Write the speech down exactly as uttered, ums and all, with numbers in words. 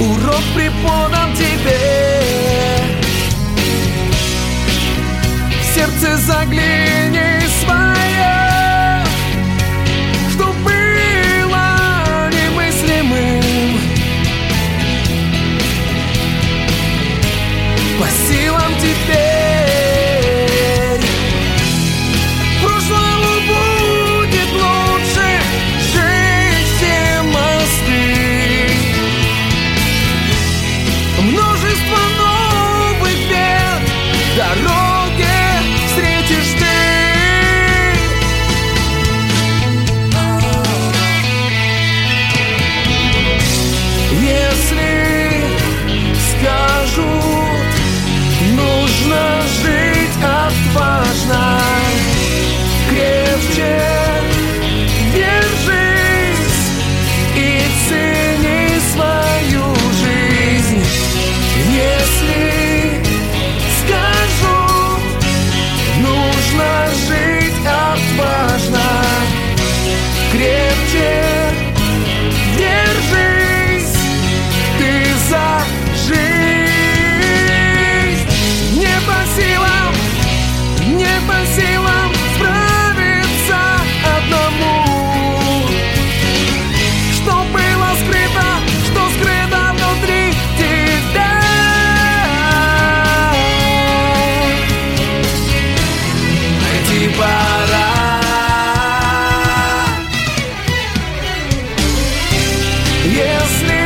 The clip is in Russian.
урок преподан тебе. В сердце загляни свое, что было немыслимым. По силам теперь прошлому будет лучше сжечь все мосты. Множество новых бед в дороге встретишь ты. Если скажут, нужно жить отважно, крепче держись и цени свою жизнь. Если скажут, нужно жить отважно, крепче держись ты за жизнь. Не по силам, не по силам справиться одному. Что было скрыто, что скрыто внутри тебя. Найти пора. Если